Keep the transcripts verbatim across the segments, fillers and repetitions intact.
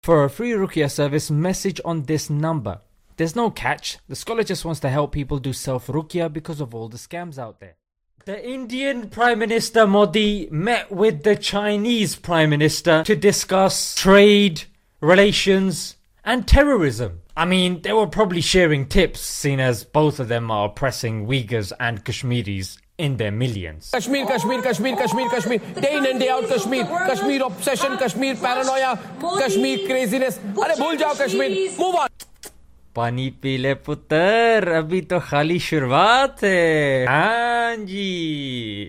For a free Ruqya service, message on this number. There's no catch. The scholar just wants to help people do self-Ruqya because of all the scams out there. The Indian Prime Minister Modi met with the Chinese Prime Minister to discuss trade, relations and terrorism. I mean, they were probably sharing tips, seeing as both of them are oppressing Uyghurs and Kashmiris in their millions. Kashmir, Kashmir, Kashmir, Kashmir, Kashmir, day in and day out Kashmir, Kashmir obsession, Kashmir paranoia, Kashmir craziness. Arey bhul jao Kashmir, move on. पानी पी ले पुत्र, अभी तो खाली शुरुआत है. हाँ जी.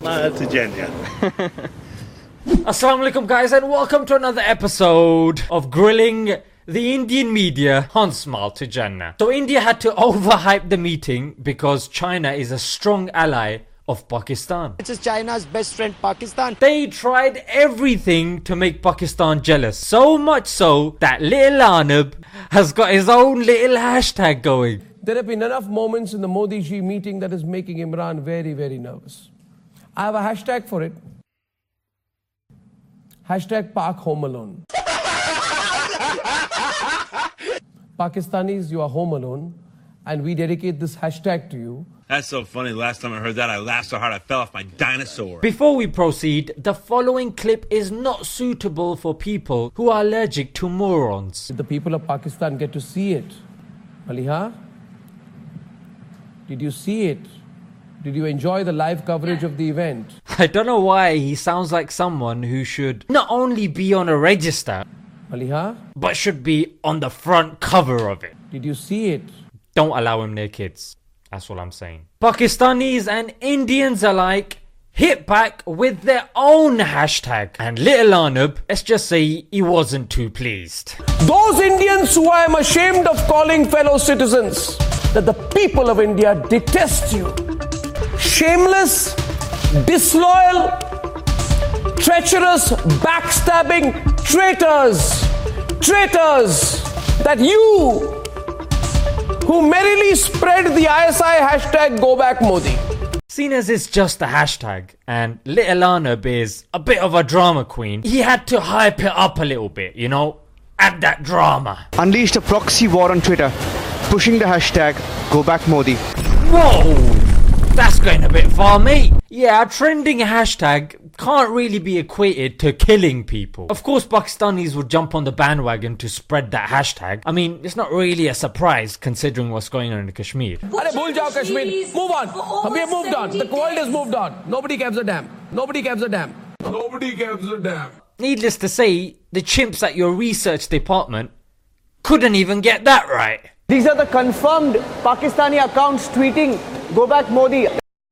Assalamu alaikum guys, and welcome to another episode of Grilling the Indian Media on Smile to Jannah. So India had to overhype the meeting because China is a strong ally of Pakistan. This is China's best friend, Pakistan. They tried everything to make Pakistan jealous. So much so that little Arnab has got his own little hashtag going. There have been enough moments in the Modi-ji meeting that is making Imran very, very nervous. I have a hashtag for it. Hashtag Pak Home Alone. Pakistanis, you are home alone, and we dedicate this hashtag to you. That's so funny. Last time I heard that, I laughed so hard I fell off my dinosaur. Before we proceed, the following clip is not suitable for people who are allergic to morons. Did the people of Pakistan get to see it? Maliha? Did you see it? Did you enjoy the live coverage of the event? I don't know why he sounds like someone who should not only be on a register, Maliha? but should be on the front cover of it. Did you see it? Don't allow him near kids. That's all I'm saying. Pakistanis and Indians alike hit back with their own hashtag. And little Arnab, let's just say he wasn't too pleased. Those Indians who I am ashamed of calling fellow citizens, that the people of India detest you. Shameless, disloyal, treacherous, backstabbing traitors. Traitors that you who merrily spread the I S I hashtag Go Back Modi. Seen as it's just a hashtag and little Arnab is a bit of a drama queen, he had to hype it up a little bit, you know, add that drama. Unleashed a proxy war on Twitter, pushing the hashtag Go Back Modi. Whoa, that's going a bit far, mate. Yeah, a trending hashtag can't really be equated to killing people. Of course, Pakistanis would jump on the bandwagon to spread that hashtag. I mean, it's not really a surprise considering what's going on in Kashmir. Arey bhul jao Kashmir, move on. We have moved on. The world has moved on. Nobody gives a damn. Nobody gives a damn. Nobody gives a damn. Needless to say, the chimps at your research department couldn't even get that right. These are the confirmed Pakistani accounts tweeting Go Back Modi.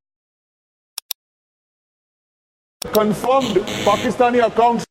Confirmed Pakistani accounts.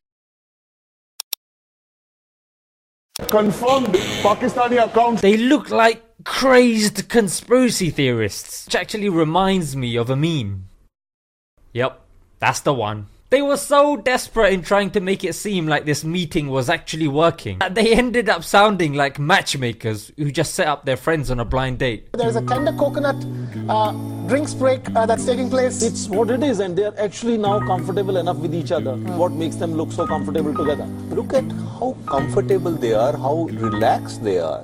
Confirmed Pakistani accounts. They look like crazed conspiracy theorists, which actually reminds me of a meme. Yep, that's the one. They were so desperate in trying to make it seem like this meeting was actually working that they ended up sounding like matchmakers who just set up their friends on a blind date. There is a tender coconut uh, drinks break uh, that's taking place. It's what it is, and they're actually now comfortable enough with each other. Mm. What makes them look so comfortable together? Look at how comfortable they are, how relaxed they are.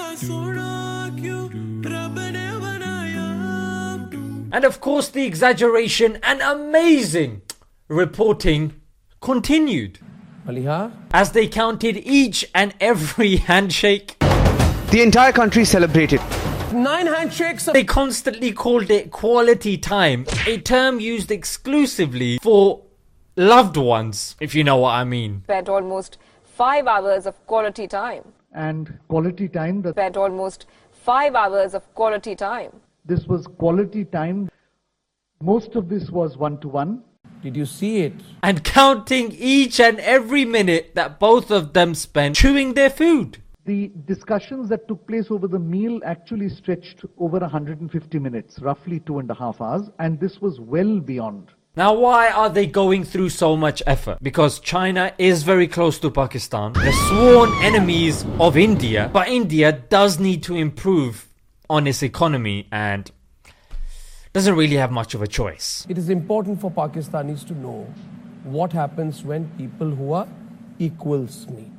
And of course the exaggeration and amazing reporting continued. Maliha? As they counted each and every handshake. The entire country celebrated. Nine handshakes. They constantly called it quality time, a term used exclusively for loved ones, if you know what I mean. Spent almost five hours of quality time. And quality time. That Spent almost five hours of quality time. This was quality time. Most of this was one-to-one. Did you see it? And counting each and every minute that both of them spent chewing their food. The discussions that took place over the meal actually stretched over one hundred fifty minutes, roughly two and a half hours, and this was well beyond. Now, why are they going through so much effort? Because China is very close to Pakistan. They're sworn enemies of India, but India does need to improve on its economy and doesn't really have much of a choice. It is important for Pakistanis to know what happens when people who are equals meet.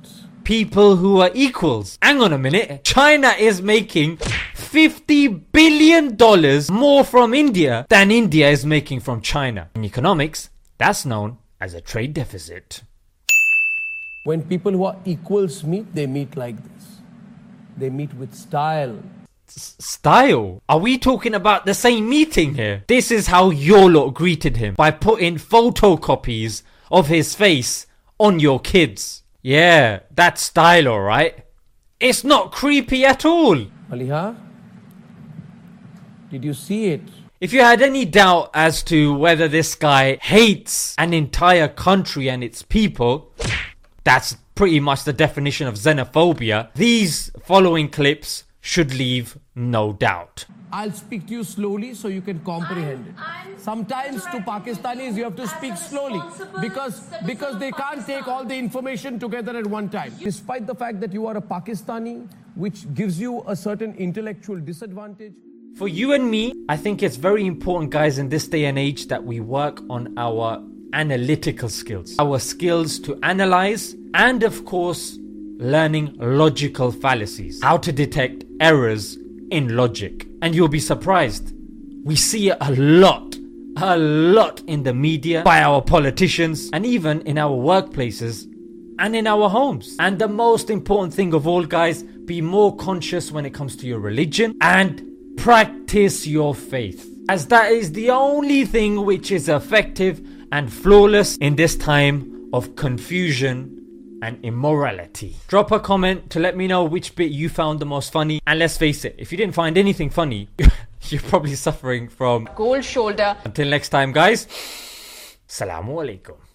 people who are equals. Hang on a minute. China is making fifty billion dollars more from India than India is making from China. In economics, that's known as a trade deficit. When people who are equals meet, they meet like this. They meet with style. S- style? Are we talking about the same meeting here? This is how your lot greeted him, by putting photocopies of his face on your kids. Yeah, that's style, alright. It's not creepy at all. Maliha, did you see it? If you had any doubt as to whether this guy hates an entire country and its people, that's pretty much the definition of xenophobia. These following clips should leave no doubt. I'll speak to you slowly so you can comprehend it. Sometimes to Pakistanis you have to speak slowly because, because they can't take all the information together at one time. Despite the fact that you are a Pakistani, which gives you a certain intellectual disadvantage. For you and me, I think it's very important, guys, in this day and age that we work on our analytical skills. Our skills to analyze and, of course, learning logical fallacies. How to detect errors in logic. And you'll be surprised. We see it a lot, a lot in the media, by our politicians, and even in our workplaces and in our homes. And the most important thing of all, guys, be more conscious when it comes to your religion and practice your faith, as that is the only thing which is effective and flawless in this time of confusion and immorality. Drop a comment to let me know which bit you found the most funny. And let's face it, if you didn't find anything funny, you're probably suffering from cold shoulder. Until next time, guys, Assalamu alaikum.